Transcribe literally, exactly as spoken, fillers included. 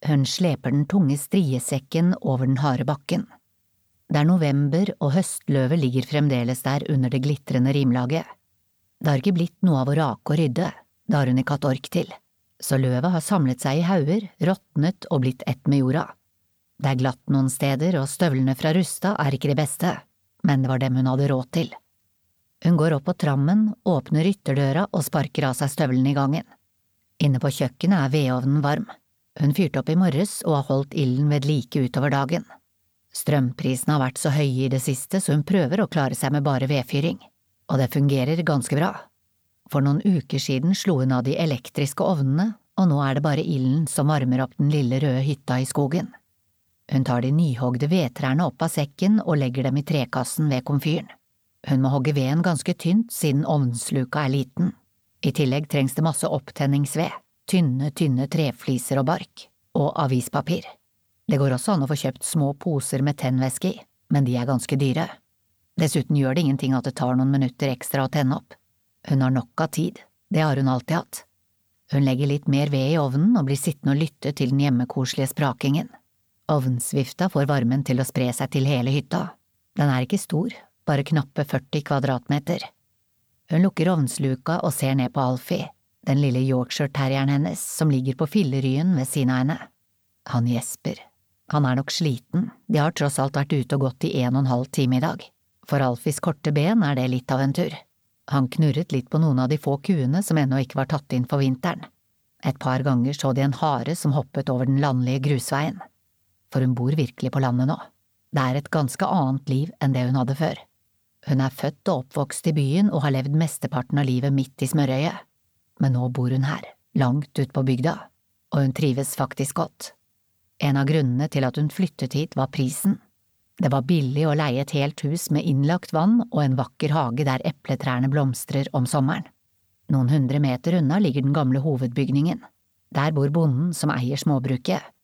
Hun sleper den tunge striesekken over den harde bakken. Det er november, og høstløvet ligger fremdeles der under det glitrende rimlaget. Det har ikke blitt noe av å rake og rydde, det har hun ikke hatt ork til, så løvet har samlet seg i hauger, råtnet og blitt ett med jorda. Det er glatt noen steder, og støvlene fra Rusta er ikke de beste, men det var dem hun hadde råd til. Hun går opp på trammen, åpner ytterdøra og sparker av seg støvlene i gangen. Inne på kjøkkenet er vedovnen varm. Hun fyrte opp i morges og har holdt ilden ved like utover dagen. Strømprisene har vært så høye i det siste, så hun prøver å klare seg med bare vedfyring, og det fungerer ganske bra. For noen uker siden slo hun av de elektriske ovnene, og nå er det bare ilden som varmer opp den lille røde hytta i skogen. Hun tar de nyhogde vedtrærne opp av sekken og legger dem i trekassen ved komfyren. Hun må hogge veden ganske tynt siden ovnsluka er liten. I tillegg trengs det masse opptenningsved, tynne, tynne trefliser og bark, og avispapir. Det går også an å få kjøpt små poser med tennvæske i, men de er ganske dyre. Dessuten gjør det ingenting at det tar noen minutter ekstra å tenne opp. Hun har nok av tid, det har hun alltid hatt. Hun legger litt mer ved i ovnen og blir sittende og lytte til den hjemmekoselige sprakingen. Ovnsvifta får varmen til å spre seg til hele hytta. Den er ikke stor, bare knappe førti kvadratmeter. Hun lukker ovnsluka og ser ned på Alfie, den lille Yorkshire-terrieren hennes som ligger på filleryen ved siden av henne. Han gjesper. Han er nok sliten, de har tross alt vært ute og gått i en og en halv time i dag. For Alfies korte ben er det litt av en tur. Han knurret litt på noen av de få kuene som ennå ikke var tatt inn for vinteren. Et par ganger så de en hare som hoppet over den landlige grusveien. For hun bor virkelig på landet nå. Det er et ganske annet liv enn det hun hadde før. Hun er født og oppvokst i byen og har levd mesteparten av livet midt i smørøyet. Men nå bor hun her, langt ut på bygda, og hun trives faktisk godt. En av grunnene til at hun flyttet hit var prisen. Det var billig å leie et helt hus med innlagt vann og en vakker hage der epletrærne blomstrer om sommeren. Noen hundre meter unna ligger den gamle hovedbygningen. Der bor bonden som eier småbruket.